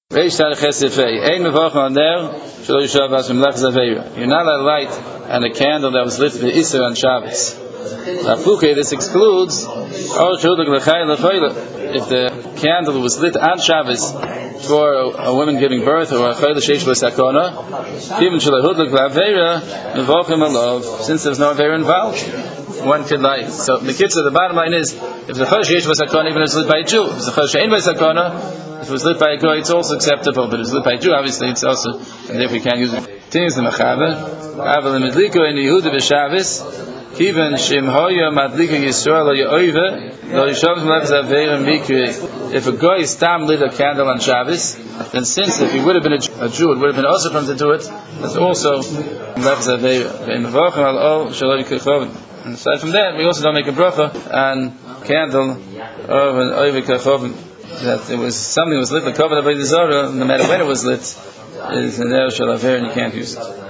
You're not allowed to light and a candle that was lit for Isser on Shabbos. This excludes if the candle was lit on Shabbos for a woman giving birth or a chayla sheish b'sakona, even shalahudlik la'avera mevochim alav, since there's no avera involved, one could light. So the kitzur, the bottom line is, if the chayla sheish b'sakona, even if it's lit by a Jew, if it's a chayla she'ein b'sakona, if it was lit by a goy, it's also acceptable. But if it's lit by a Jew, obviously it's also, and therefore we can't use it. Continues the mechaber. Aval medliko in Yehuda b'Shabbos, kiven shem hoya madlika Yisrael lo ye'oive lo yishavim levz averim mikri. If a goy stam lit a candle on Shabbos, then since if he would have been a Jew, it would have been also for him to do it. That's also levz averim. And aside from that, we also don't make a bracha on candle of an oive kachovim. That it was something that was lit the cover by the Zara, no matter when it was lit, is an error shel aver, and you can't use it.